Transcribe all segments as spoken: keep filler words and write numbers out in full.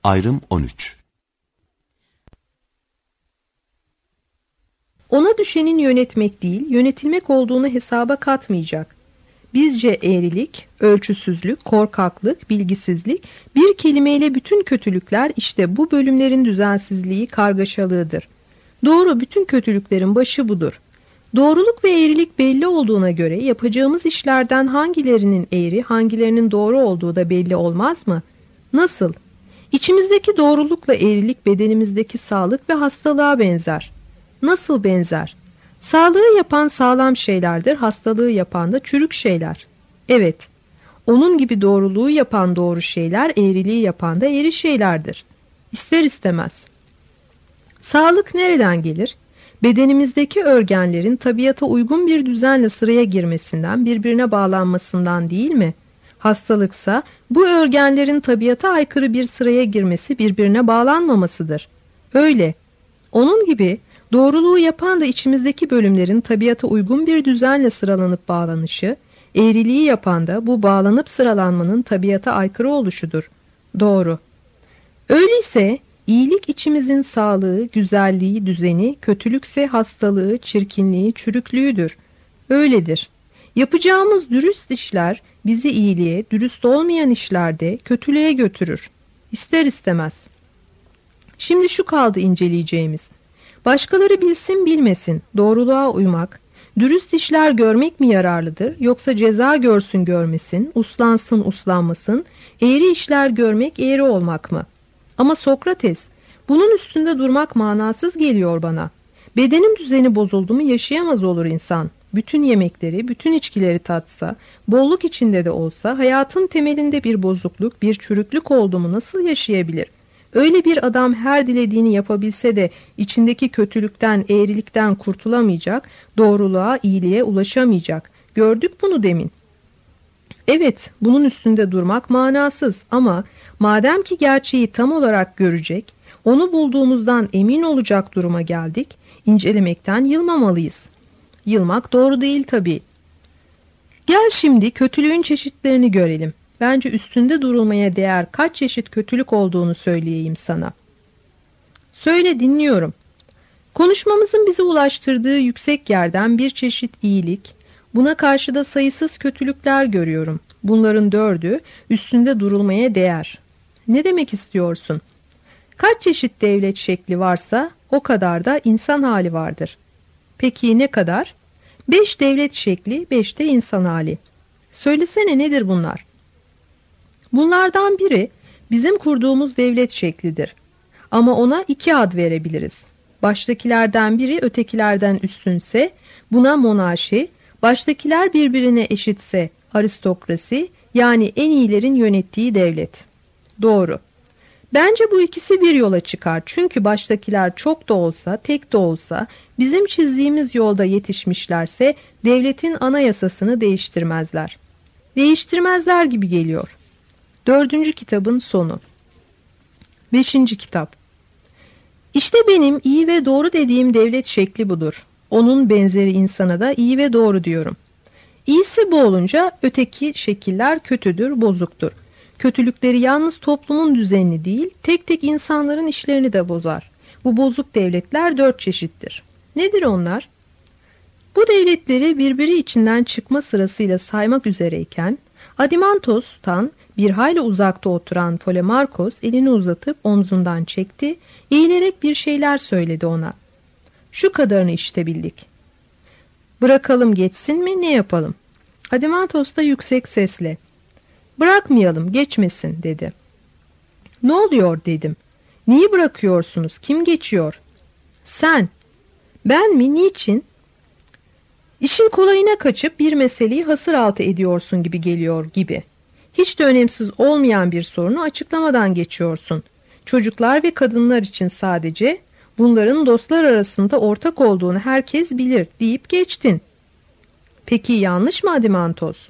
Ayrım on üç. Ona düşenin yönetmek değil, yönetilmek olduğunu hesaba katmayacak. Bizce eğrilik, ölçüsüzlük, korkaklık, bilgisizlik, bir kelimeyle bütün kötülükler işte bu bölümlerin düzensizliği, kargaşalığıdır. Doğru, bütün kötülüklerin başı budur. Doğruluk ve eğrilik belli olduğuna göre yapacağımız işlerden hangilerinin eğri, hangilerinin doğru olduğu da belli olmaz mı? Nasıl? İçimizdeki doğrulukla eğrilik bedenimizdeki sağlık ve hastalığa benzer. Nasıl benzer? Sağlığı yapan sağlam şeylerdir, hastalığı yapan da çürük şeyler. Evet, onun gibi doğruluğu yapan doğru şeyler, eğriliği yapan da eğri şeylerdir. İster istemez. Sağlık nereden gelir? Bedenimizdeki organların tabiata uygun bir düzenle sıraya girmesinden, birbirine bağlanmasından değil mi? Hastalıksa bu organların tabiata aykırı bir sıraya girmesi, birbirine bağlanmamasıdır. Öyle. Onun gibi doğruluğu yapan da içimizdeki bölümlerin tabiata uygun bir düzenle sıralanıp bağlanışı, eğriliği yapan da bu bağlanıp sıralanmanın tabiata aykırı oluşudur. Doğru. Öyleyse iyilik içimizin sağlığı, güzelliği, düzeni, kötülükse hastalığı, çirkinliği, çürüklüğüdür. Öyledir. Yapacağımız dürüst işler bizi iyiliğe, dürüst olmayan işlerde kötülüğe götürür. İster istemez. Şimdi şu kaldı inceleyeceğimiz. Başkaları bilsin bilmesin, doğruluğa uymak, dürüst işler görmek mi yararlıdır, yoksa ceza görsün görmesin, uslansın uslanmasın, eğri işler görmek eğri olmak mı? Ama Sokrates, bunun üstünde durmak manasız geliyor bana. Bedenin düzeni bozuldu mu yaşayamaz olur insan. Bütün yemekleri, bütün içkileri tatsa, bolluk içinde de olsa, hayatın temelinde bir bozukluk, bir çürüklük oldu mu nasıl yaşayabilir? Öyle bir adam her dilediğini yapabilse de içindeki kötülükten, eğrilikten kurtulamayacak, doğruluğa, iyiliğe ulaşamayacak. Gördük bunu demin. Evet, bunun üstünde durmak manasız ama madem ki gerçeği tam olarak görecek, onu bulduğumuzdan emin olacak duruma geldik, incelemekten yılmamalıyız. Yılmak doğru değil tabii. Gel şimdi kötülüğün çeşitlerini görelim. Bence üstünde durulmaya değer kaç çeşit kötülük olduğunu söyleyeyim sana. Söyle, dinliyorum. Konuşmamızın bizi ulaştırdığı yüksek yerden bir çeşit iyilik, buna karşı da sayısız kötülükler görüyorum. Bunların dördü üstünde durulmaya değer. Ne demek istiyorsun? Kaç çeşit devlet şekli varsa o kadar da insan hali vardır. Peki ne kadar? Beş devlet şekli, beş de insan hali. Söylesene nedir bunlar? Bunlardan biri bizim kurduğumuz devlet şeklidir. Ama ona iki ad verebiliriz. Baştakilerden biri ötekilerden üstünse buna monarşi, baştakiler birbirine eşitse aristokrasi, yani en iyilerin yönettiği devlet. Doğru. Bence bu ikisi bir yola çıkar. Çünkü baştakiler çok da olsa, tek de olsa, bizim çizdiğimiz yolda yetişmişlerse devletin anayasasını değiştirmezler. Değiştirmezler gibi geliyor. Dördüncü kitabın sonu. Beşinci kitap. İşte benim iyi ve doğru dediğim devlet şekli budur. Onun benzeri insana da iyi ve doğru diyorum. İyisi bu olunca öteki şekiller kötüdür, bozuktur. Kötülükleri yalnız toplumun düzenini değil, tek tek insanların işlerini de bozar. Bu bozuk devletler dört çeşittir. Nedir onlar? Bu devletleri birbiri içinden çıkma sırasıyla saymak üzereyken, Adimantos'tan bir hayli uzakta oturan Polemarkos elini uzatıp omzundan çekti, eğilerek bir şeyler söyledi ona. Şu kadarını işte bildik. Bırakalım geçsin mi, ne yapalım? Adimantos da yüksek sesle, bırakmayalım, geçmesin dedi. Ne oluyor dedim. Niye bırakıyorsunuz? Kim geçiyor? Sen. Ben mi? Niçin? İşin kolayına kaçıp bir meseleyi hasır altı ediyorsun gibi geliyor gibi. Hiç de önemsiz olmayan bir sorunu açıklamadan geçiyorsun. Çocuklar ve kadınlar için sadece, bunların dostlar arasında ortak olduğunu herkes bilir deyip geçtin. Peki yanlış mı Adimantos?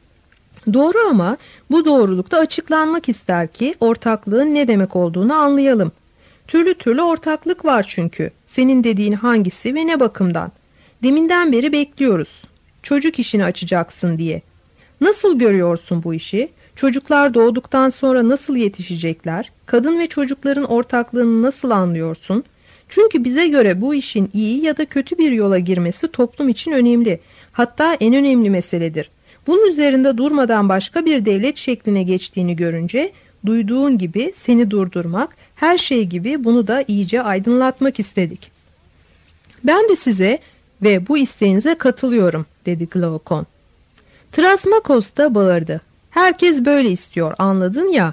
Doğru ama bu doğrulukta açıklanmak ister ki ortaklığın ne demek olduğunu anlayalım. Türlü türlü ortaklık var çünkü. Senin dediğin hangisi ve ne bakımdan? Deminden beri bekliyoruz. Çocuk işini açacaksın diye. Nasıl görüyorsun bu işi? Çocuklar doğduktan sonra nasıl yetişecekler? Kadın ve çocukların ortaklığını nasıl anlıyorsun? Çünkü bize göre bu işin iyi ya da kötü bir yola girmesi toplum için önemli. Hatta en önemli meseledir. Bunun üzerinde durmadan başka bir devlet şekline geçtiğini görünce, duyduğun gibi seni durdurmak, her şey gibi bunu da iyice aydınlatmak istedik. Ben de size ve bu isteğinize katılıyorum, dedi Glaukon. Trasmakos da bağırdı. Herkes böyle istiyor, anladın ya.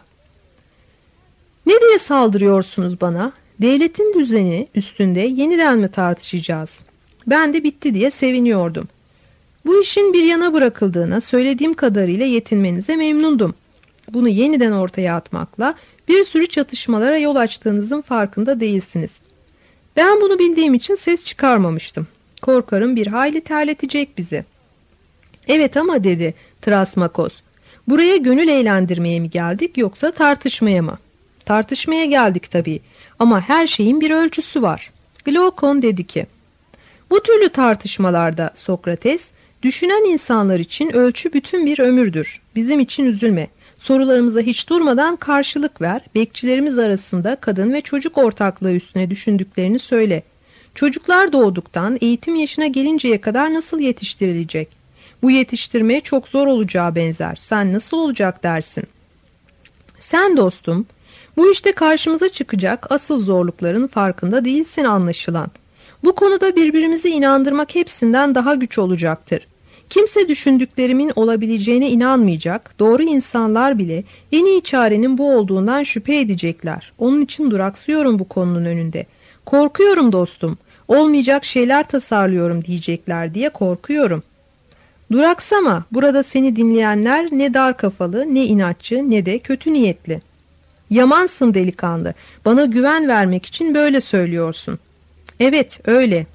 Ne diye saldırıyorsunuz bana? Devletin düzeni üstünde yeniden mi tartışacağız? Ben de bitti diye seviniyordum. Bu işin bir yana bırakıldığına söylediğim kadarıyla yetinmenize memnundum. Bunu yeniden ortaya atmakla bir sürü çatışmalara yol açtığınızın farkında değilsiniz. Ben bunu bildiğim için ses çıkarmamıştım. Korkarım bir hayli terletecek bizi. Evet ama, dedi Trasmakos, buraya gönül eğlendirmeye mi geldik yoksa tartışmaya mı? Tartışmaya geldik tabii ama her şeyin bir ölçüsü var. Glaukon dedi ki, bu türlü tartışmalarda Sokrates, düşünen insanlar için ölçü bütün bir ömürdür. Bizim için üzülme. Sorularımıza hiç durmadan karşılık ver. Bekçilerimiz arasında kadın ve çocuk ortaklığı üstüne düşündüklerini söyle. Çocuklar doğduktan eğitim yaşına gelinceye kadar nasıl yetiştirilecek? Bu yetiştirmeye çok zor olacağı benzer. Sen nasıl olacak dersin? Sen dostum, bu işte karşımıza çıkacak asıl zorlukların farkında değilsin anlaşılan. Bu konuda birbirimizi inandırmak hepsinden daha güç olacaktır. Kimse düşündüklerimin olabileceğine inanmayacak, doğru insanlar bile en iyi çarenin bu olduğundan şüphe edecekler. Onun için duraksıyorum bu konunun önünde. Korkuyorum dostum, olmayacak şeyler tasarlıyorum diyecekler diye korkuyorum. Duraksama, burada seni dinleyenler ne dar kafalı, ne inatçı, ne de kötü niyetli. Yamansın delikanlı, bana güven vermek için böyle söylüyorsun. Evet, öyle.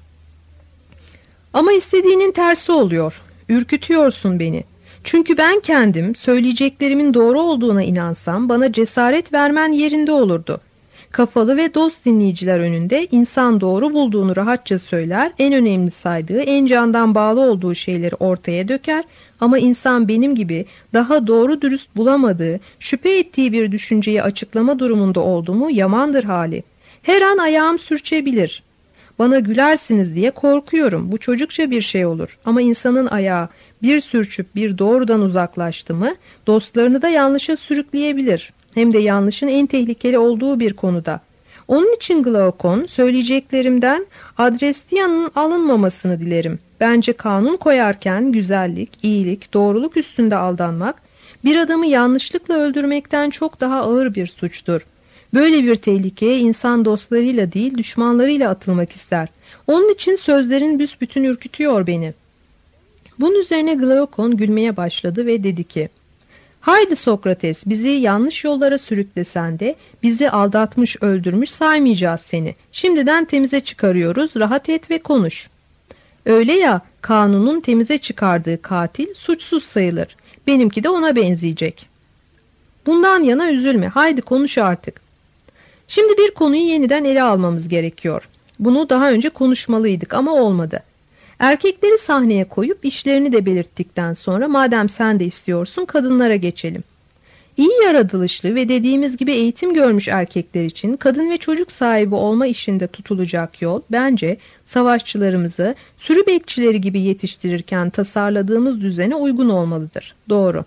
Ama istediğinin tersi oluyor. Ürkütüyorsun beni. Çünkü ben kendim söyleyeceklerimin doğru olduğuna inansam bana cesaret vermen yerinde olurdu. Kafalı ve dost dinleyiciler önünde insan doğru bulduğunu rahatça söyler, en önemli saydığı, en candan bağlı olduğu şeyleri ortaya döker ama insan benim gibi daha doğru dürüst bulamadığı, şüphe ettiği bir düşünceyi açıklama durumunda oldu mu yamandır hali. Her an ayağım sürçebilir. Bana gülersiniz diye korkuyorum. Bu çocukça bir şey olur. Ama insanın ayağı bir sürçüp bir doğrudan uzaklaştı mı dostlarını da yanlışa sürükleyebilir. Hem de yanlışın en tehlikeli olduğu bir konuda. Onun için Glaukon, söyleyeceklerimden Adrestian'ın alınmamasını dilerim. Bence kanun koyarken güzellik, iyilik, doğruluk üstünde aldanmak bir adamı yanlışlıkla öldürmekten çok daha ağır bir suçtur. Böyle bir tehlikeye insan dostlarıyla değil düşmanlarıyla atılmak ister. Onun için sözlerin büsbütün ürkütüyor beni. Bunun üzerine Glaukon gülmeye başladı ve dedi ki, haydi Sokrates, bizi yanlış yollara sürüklesen de bizi aldatmış öldürmüş saymayacağız seni. Şimdiden temize çıkarıyoruz, rahat et ve konuş. Öyle ya, kanunun temize çıkardığı katil suçsuz sayılır. Benimki de ona benzeyecek. Bundan yana üzülme, haydi konuş artık. Şimdi bir konuyu yeniden ele almamız gerekiyor. Bunu daha önce konuşmalıydık ama olmadı. Erkekleri sahneye koyup işlerini de belirttikten sonra madem sen de istiyorsun kadınlara geçelim. İyi yaratılışlı ve dediğimiz gibi eğitim görmüş erkekler için kadın ve çocuk sahibi olma işinde tutulacak yol bence savaşçılarımızı sürü bekçileri gibi yetiştirirken tasarladığımız düzene uygun olmalıdır. Doğru.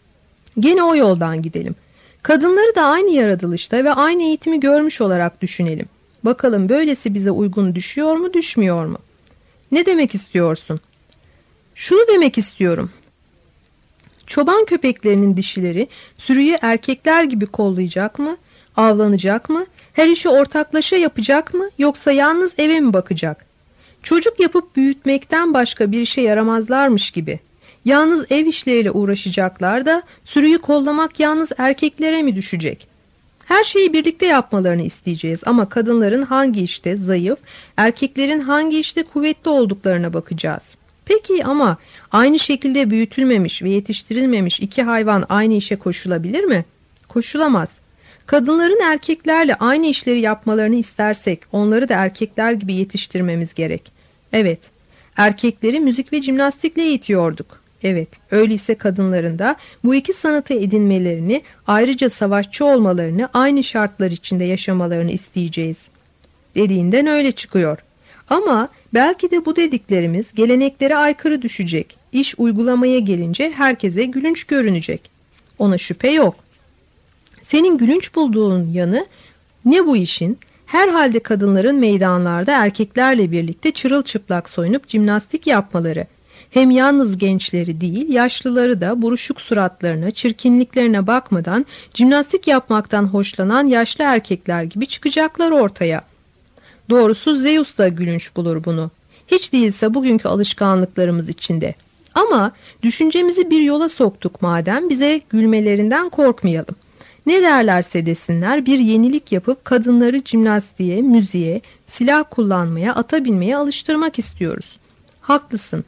Gene o yoldan gidelim. Kadınları da aynı yaratılışta ve aynı eğitimi görmüş olarak düşünelim. Bakalım böylesi bize uygun düşüyor mu, düşmüyor mu? Ne demek istiyorsun? Şunu demek istiyorum. Çoban köpeklerinin dişileri sürüyü erkekler gibi kollayacak mı, avlanacak mı, her işi ortaklaşa yapacak mı, yoksa yalnız eve mi bakacak? Çocuk yapıp büyütmekten başka bir işe yaramazlarmış gibi. Yalnız ev işleriyle uğraşacaklar da sürüyü kollamak yalnız erkeklere mi düşecek? Her şeyi birlikte yapmalarını isteyeceğiz ama kadınların hangi işte zayıf, erkeklerin hangi işte kuvvetli olduklarına bakacağız. Peki ama aynı şekilde büyütülmemiş ve yetiştirilmemiş iki hayvan aynı işe koşulabilir mi? Koşulamaz. Kadınların erkeklerle aynı işleri yapmalarını istersek onları da erkekler gibi yetiştirmemiz gerek. Evet, erkekleri müzik ve jimnastikle eğitiyorduk. Evet, öyleyse kadınların da bu iki sanatı edinmelerini, ayrıca savaşçı olmalarını, aynı şartlar içinde yaşamalarını isteyeceğiz. Dediğinden öyle çıkıyor. Ama belki de bu dediklerimiz geleneklere aykırı düşecek. İş uygulamaya gelince herkese gülünç görünecek. Ona şüphe yok. Senin gülünç bulduğun yanı ne bu işin? Herhalde kadınların meydanlarda erkeklerle birlikte çırılçıplak soyunup jimnastik yapmaları. Hem yalnız gençleri değil, yaşlıları da buruşuk suratlarına, çirkinliklerine bakmadan jimnastik yapmaktan hoşlanan yaşlı erkekler gibi çıkacaklar ortaya. Doğrusu Zeus da gülünç bulur bunu. Hiç değilse bugünkü alışkanlıklarımız içinde. Ama düşüncemizi bir yola soktuk madem, bize gülmelerinden korkmayalım. Ne derlerse desinler bir yenilik yapıp kadınları jimnastiğe, müziğe, silah kullanmaya, ata binmeye alıştırmak istiyoruz. Haklısın.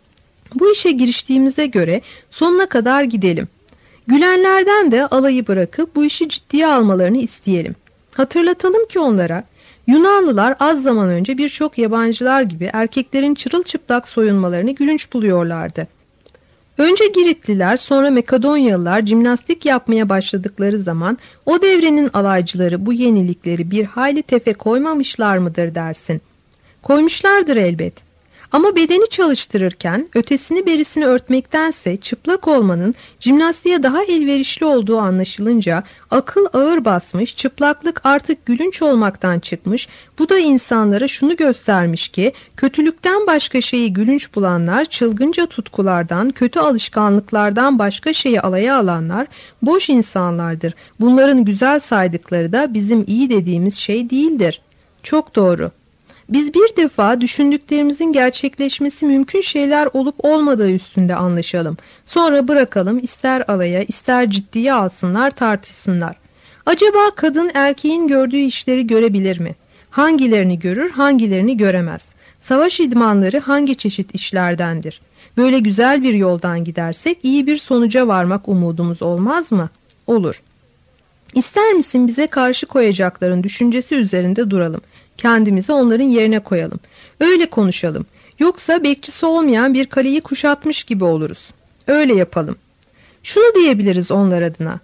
Bu işe giriştiğimize göre sonuna kadar gidelim. Gülenlerden de alayı bırakıp bu işi ciddiye almalarını isteyelim. Hatırlatalım ki onlara, Yunanlılar az zaman önce birçok yabancılar gibi erkeklerin çırılçıplak soyunmalarını gülünç buluyorlardı. Önce Giritliler, sonra Makedonyalılar jimnastik yapmaya başladıkları zaman o devrenin alaycıları bu yenilikleri bir hayli tefe koymamışlar mıdır dersin? Koymuşlardır elbet. Ama bedeni çalıştırırken ötesini berisini örtmektense çıplak olmanın jimnastiğe daha elverişli olduğu anlaşılınca akıl ağır basmış, çıplaklık artık gülünç olmaktan çıkmış, bu da insanlara şunu göstermiş ki kötülükten başka şeyi gülünç bulanlar, çılgınca tutkulardan, kötü alışkanlıklardan başka şeyi alaya alanlar boş insanlardır. Bunların güzel saydıkları da bizim iyi dediğimiz şey değildir. Çok doğru. Biz bir defa düşündüklerimizin gerçekleşmesi mümkün şeyler olup olmadığı üstünde anlaşalım. Sonra bırakalım ister alaya ister ciddiye alsınlar tartışsınlar. Acaba kadın erkeğin gördüğü işleri görebilir mi? Hangilerini görür hangilerini göremez? Savaş idmanları hangi çeşit işlerdendir? Böyle güzel bir yoldan gidersek iyi bir sonuca varmak umudumuz olmaz mı? Olur. İster misin bize karşı koyacakların düşüncesi üzerinde duralım. Kendimizi onların yerine koyalım. Öyle konuşalım. Yoksa bekçisi olmayan bir kaleyi kuşatmış gibi oluruz. Öyle yapalım. Şunu diyebiliriz onlar adına.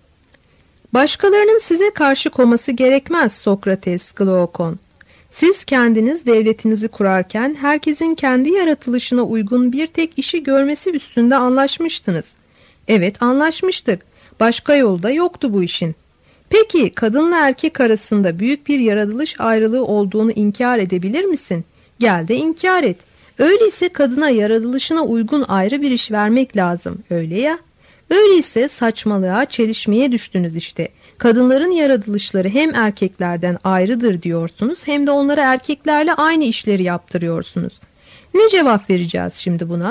Başkalarının size karşı koması gerekmez Sokrates, Glaukon. Siz kendiniz devletinizi kurarken herkesin kendi yaratılışına uygun bir tek işi görmesi üstünde anlaşmıştınız. Evet, anlaşmıştık. Başka yolda yoktu bu işin. Peki kadınla erkek arasında büyük bir yaratılış ayrılığı olduğunu inkar edebilir misin? Gel de inkar et. Öyleyse kadına yaratılışına uygun ayrı bir iş vermek lazım, öyle ya. Öyleyse saçmalığa, çelişmeye düştünüz işte. Kadınların yaratılışları hem erkeklerden ayrıdır diyorsunuz hem de onlara erkeklerle aynı işleri yaptırıyorsunuz. Ne cevap vereceğiz şimdi buna?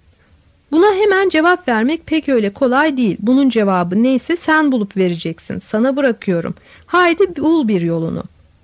Buna hemen cevap vermek pek öyle kolay değil. Bunun cevabı neyse sen bulup vereceksin. Sana bırakıyorum. Haydi bul bir yolunu.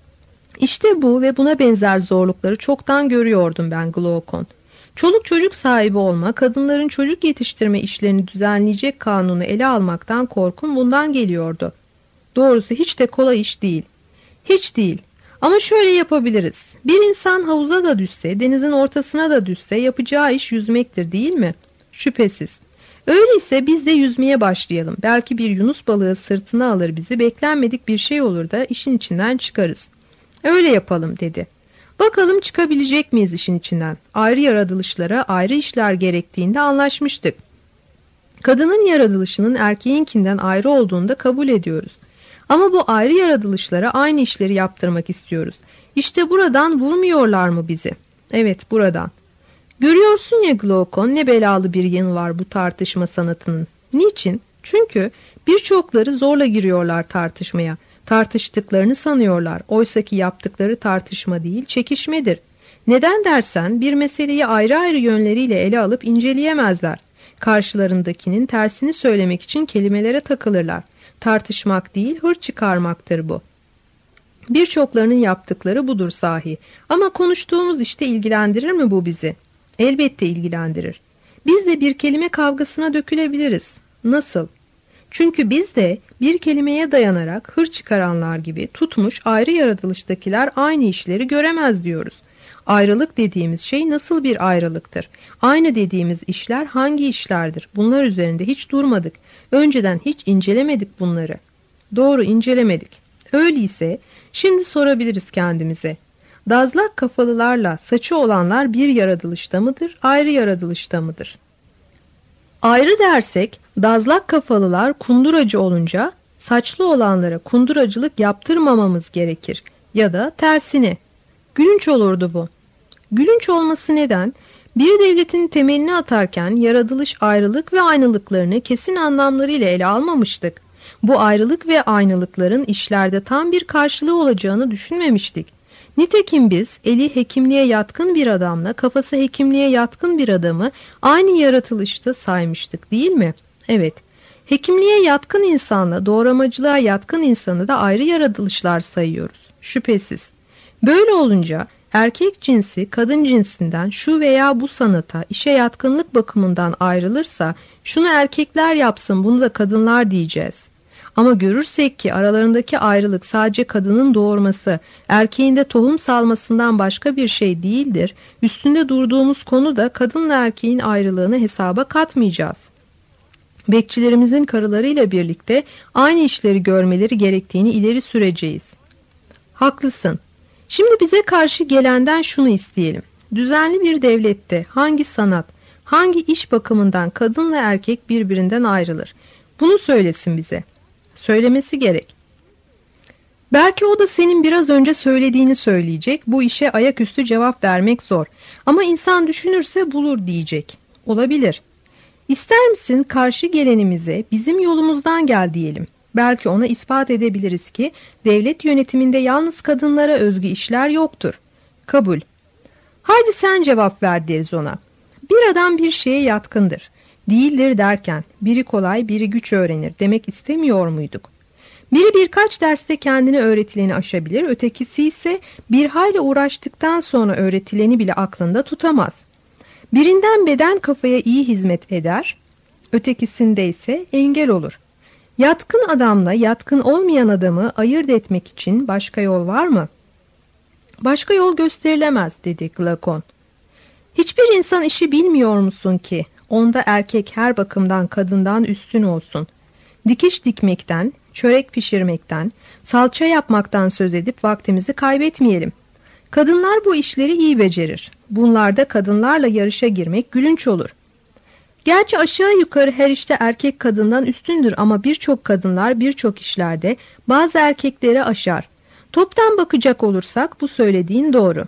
İşte bu ve buna benzer zorlukları çoktan görüyordum ben Glaukon. Çoluk çocuk sahibi olma, kadınların çocuk yetiştirme işlerini düzenleyecek kanunu ele almaktan korkum bundan geliyordu. Doğrusu hiç de kolay iş değil. Hiç değil. Ama şöyle yapabiliriz. Bir insan havuza da düşse, denizin ortasına da düşse yapacağı iş yüzmektir değil mi? Şüphesiz. Öyleyse biz de yüzmeye başlayalım. Belki bir yunus balığı sırtına alır bizi, beklenmedik bir şey olur da işin içinden çıkarız. Öyle yapalım dedi. Bakalım çıkabilecek miyiz işin içinden? Ayrı yaratılışlara ayrı işler gerektiğinde anlaşmıştık. Kadının yaratılışının erkeğinkinden ayrı olduğunu da kabul ediyoruz. Ama bu ayrı yaratılışlara aynı işleri yaptırmak istiyoruz. İşte buradan vurmuyorlar mı bizi? Evet, buradan. Görüyorsun ya Glaukon, ne belalı bir yanı var bu tartışma sanatının. Niçin? Çünkü birçokları zorla giriyorlar tartışmaya. Tartıştıklarını sanıyorlar. Oysaki yaptıkları tartışma değil, çekişmedir. Neden dersen bir meseleyi ayrı ayrı yönleriyle ele alıp inceleyemezler. Karşılarındakinin tersini söylemek için kelimelere takılırlar. Tartışmak değil, hır çıkarmaktır bu. Birçoklarının yaptıkları budur sahi. Ama konuştuğumuz işte ilgilendirir mi bu bizi? Elbette ilgilendirir. Biz de bir kelime kavgasına dökülebiliriz. Nasıl? Çünkü biz de bir kelimeye dayanarak hır çıkaranlar gibi tutmuş ayrı yaratılıştakiler aynı işleri göremez diyoruz. Ayrılık dediğimiz şey nasıl bir ayrılıktır? Aynı dediğimiz işler hangi işlerdir? Bunlar üzerinde hiç durmadık. Önceden hiç incelemedik bunları. Doğru, incelemedik. Öyleyse şimdi sorabiliriz kendimize. Dazlak kafalılarla saçı olanlar bir yaratılışta mıdır, ayrı yaratılışta mıdır? Ayrı dersek, dazlak kafalılar kunduracı olunca saçlı olanlara kunduracılık yaptırmamamız gerekir ya da tersine. Gülünç olurdu bu. Gülünç olması neden? Bir devletin temelini atarken yaratılış ayrılık ve aynılıklarını kesin anlamlarıyla ele almamıştık. Bu ayrılık ve aynılıkların işlerde tam bir karşılığı olacağını düşünmemiştik. Nitekim biz eli hekimliğe yatkın bir adamla kafası hekimliğe yatkın bir adamı aynı yaratılışta saymıştık, değil mi? Evet. Hekimliğe yatkın insanla doğramacılığa yatkın insanı da ayrı yaratılışlar sayıyoruz. Şüphesiz. Böyle olunca erkek cinsi kadın cinsinden şu veya bu sanata, işe yatkınlık bakımından ayrılırsa şunu erkekler yapsın, bunu da kadınlar diyeceğiz. Ama görürsek ki aralarındaki ayrılık sadece kadının doğurması, erkeğin de tohum salmasından başka bir şey değildir. Üstünde durduğumuz konu da kadınla erkeğin ayrılığını hesaba katmayacağız. Bekçilerimizin karılarıyla birlikte aynı işleri görmeleri gerektiğini ileri süreceğiz. Haklısın. Şimdi bize karşı gelenden şunu isteyelim. Düzenli bir devlette hangi sanat, hangi iş bakımından kadınla erkek birbirinden ayrılır? Bunu söylesin bize. Söylemesi gerek. Belki o da senin biraz önce söylediğini söyleyecek. Bu işe ayaküstü cevap vermek zor. Ama insan düşünürse bulur diyecek. Olabilir. İster misin karşı gelenimize bizim yolumuzdan gel diyelim. Belki ona ispat edebiliriz ki devlet yönetiminde yalnız kadınlara özgü işler yoktur. Kabul. Haydi sen cevap ver deriz ona. Bir adam bir şeye yatkındır. Değildir derken biri kolay biri güç öğrenir demek istemiyor muyduk? Biri birkaç derste kendine öğretileni aşabilir, ötekisi ise bir hayli uğraştıktan sonra öğretileni bile aklında tutamaz. Birinden beden kafaya iyi hizmet eder, ötekisinde ise engel olur. Yatkın adamla yatkın olmayan adamı ayırt etmek için başka yol var mı? Başka yol gösterilemez dedi Glakon. Hiçbir insan işi bilmiyor musun ki onda erkek her bakımdan kadından üstün olsun. Dikiş dikmekten, çörek pişirmekten, salça yapmaktan söz edip vaktimizi kaybetmeyelim. Kadınlar bu işleri iyi becerir. Bunlarda kadınlarla yarışa girmek gülünç olur. Gerçi aşağı yukarı her işte erkek kadından üstündür ama birçok kadınlar birçok işlerde bazı erkekleri aşar. Toptan bakacak olursak bu söylediğin doğru.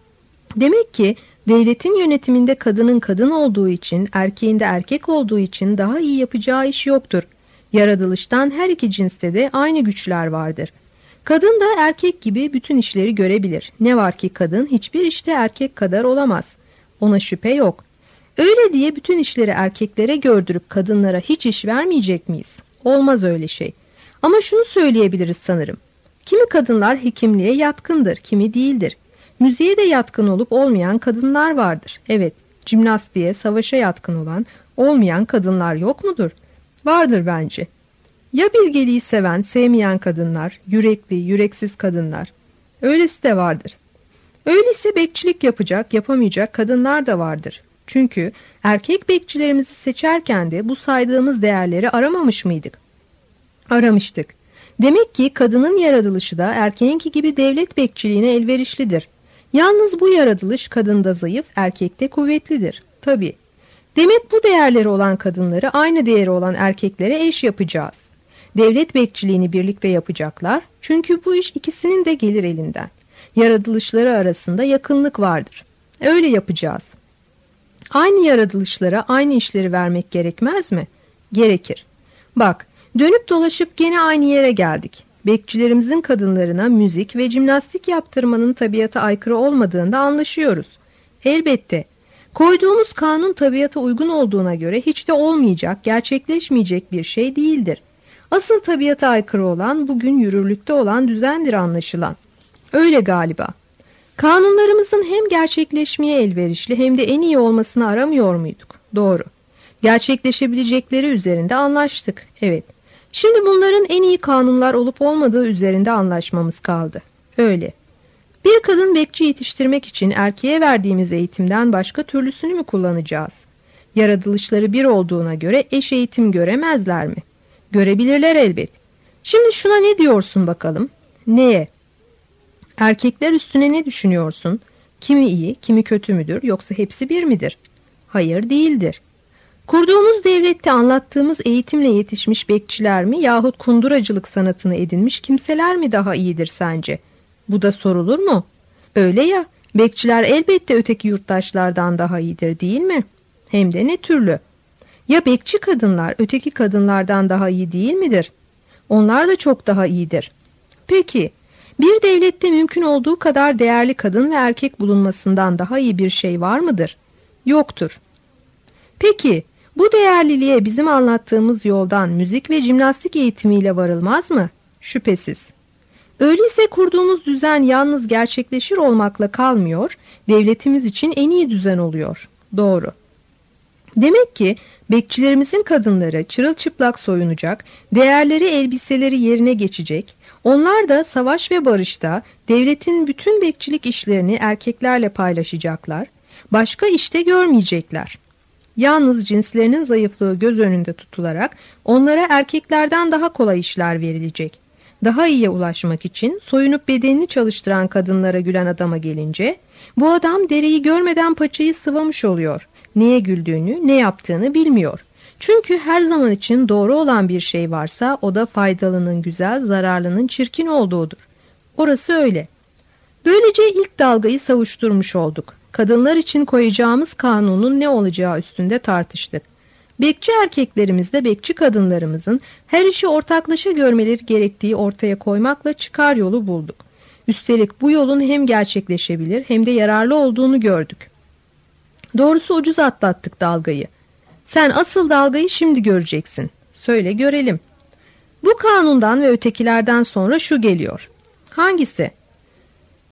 Demek ki devletin yönetiminde kadının kadın olduğu için, erkeğin de erkek olduğu için daha iyi yapacağı iş yoktur. Yaratılıştan her iki cinste de aynı güçler vardır. Kadın da erkek gibi bütün işleri görebilir. Ne var ki kadın hiçbir işte erkek kadar olamaz. Ona şüphe yok. Öyle diye bütün işleri erkeklere gördürüp kadınlara hiç iş vermeyecek miyiz? Olmaz öyle şey. Ama şunu söyleyebiliriz sanırım. Kimi kadınlar hekimliğe yatkındır, kimi değildir. Müziğe de yatkın olup olmayan kadınlar vardır. Evet, jimnastiğe, savaşa yatkın olan, olmayan kadınlar yok mudur? Vardır bence. Ya bilgeliği seven, sevmeyen kadınlar, yürekli, yüreksiz kadınlar? Öylesi de vardır. Öyleyse bekçilik yapacak, yapamayacak kadınlar da vardır. Çünkü erkek bekçilerimizi seçerken de bu saydığımız değerleri aramamış mıydık? Aramıştık. Demek ki kadının yaratılışı da erkeğinki gibi devlet bekçiliğine elverişlidir. Yalnız bu yaratılış kadında zayıf, erkekte kuvvetlidir. Tabii. Demek bu değerleri olan kadınları aynı değeri olan erkeklere eş yapacağız. Devlet bekçiliğini birlikte yapacaklar. Çünkü bu iş ikisinin de gelir elinden. Yaratılışları arasında yakınlık vardır. Öyle yapacağız. Aynı yaratılışlara aynı işleri vermek gerekmez mi? Gerekir. Bak, dönüp dolaşıp gene aynı yere geldik. Bekçilerimizin kadınlarına müzik ve jimnastik yaptırmanın tabiata aykırı olmadığında anlaşıyoruz. Elbette. Koyduğumuz kanun tabiata uygun olduğuna göre hiç de olmayacak, gerçekleşmeyecek bir şey değildir. Asıl tabiata aykırı olan bugün yürürlükte olan düzendir anlaşılan. Öyle galiba. Kanunlarımızın hem gerçekleşmeye elverişli hem de en iyi olmasını aramıyor muyduk? Doğru. Gerçekleşebilecekleri üzerinde anlaştık. Evet. Şimdi bunların en iyi kanunlar olup olmadığı üzerinde anlaşmamız kaldı. Öyle. Bir kadın bekçi yetiştirmek için erkeğe verdiğimiz eğitimden başka türlüsünü mü kullanacağız? Yaratılışları bir olduğuna göre eş eğitim göremezler mi? Görebilirler elbet. Şimdi şuna ne diyorsun bakalım? Neye? Erkekler üstüne ne düşünüyorsun? Kimi iyi, kimi kötü müdür, yoksa hepsi bir midir? Hayır, değildir. Kurduğumuz devlette anlattığımız eğitimle yetişmiş bekçiler mi yahut kunduracılık sanatını edinmiş kimseler mi daha iyidir sence? Bu da sorulur mu? Öyle ya, bekçiler elbette öteki yurttaşlardan daha iyidir, değil mi? Hem de ne türlü? Ya bekçi kadınlar öteki kadınlardan daha iyi değil midir? Onlar da çok daha iyidir. Peki, bir devlette mümkün olduğu kadar değerli kadın ve erkek bulunmasından daha iyi bir şey var mıdır? Yoktur. Peki, bu değerliliğe bizim anlattığımız yoldan müzik ve jimnastik eğitimiyle varılmaz mı? Şüphesiz. Öyleyse kurduğumuz düzen yalnız gerçekleşir olmakla kalmıyor, devletimiz için en iyi düzen oluyor. Doğru. Demek ki bekçilerimizin kadınları çırılçıplak soyunacak, değerleri elbiseleri yerine geçecek, onlar da savaş ve barışta devletin bütün bekçilik işlerini erkeklerle paylaşacaklar, başka işte görmeyecekler. Yalnız cinslerinin zayıflığı göz önünde tutularak onlara erkeklerden daha kolay işler verilecek. Daha iyiye ulaşmak için soyunup bedenini çalıştıran kadınlara gülen adama gelince, bu adam dereyi görmeden paçayı sıvamış oluyor. Neye güldüğünü, ne yaptığını bilmiyor. Çünkü her zaman için doğru olan bir şey varsa o da faydalının güzel, zararlının çirkin olduğudur. Orası öyle. Böylece ilk dalgayı savuşturmuş olduk. Kadınlar için koyacağımız kanunun ne olacağı üstünde tartıştık. Bekçi erkeklerimizle bekçi kadınlarımızın her işi ortaklaşa görmeleri gerektiği ortaya koymakla çıkar yolu bulduk. Üstelik bu yolun hem gerçekleşebilir hem de yararlı olduğunu gördük. Doğrusu ucuz atlattık dalgayı. Sen asıl dalgayı şimdi göreceksin. Söyle görelim. Bu kanundan ve ötekilerden sonra şu geliyor. Hangisi?